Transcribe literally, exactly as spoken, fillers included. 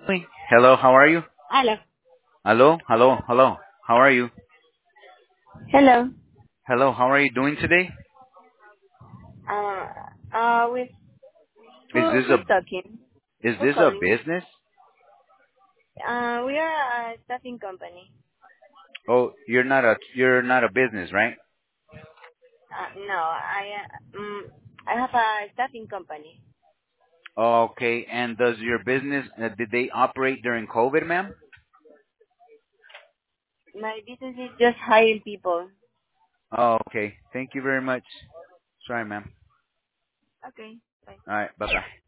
Hey, hello, how are you? Hello. Hello, hello, hello. How are you? Hello. Hello, how are you doing today? Uh, uh, with Is who? this Who's a talking? is Who's this a calling? business? Uh, we are a staffing company. Oh, you're not a you're not a business, right? Uh, no, I uh, um, I have a staffing company. Okay, and does your business uh, did they operate during COVID, ma'am? My business is just hiring people. Oh, okay. Thank you very much. Sorry, ma'am. Okay. Bye. All right, bye bye.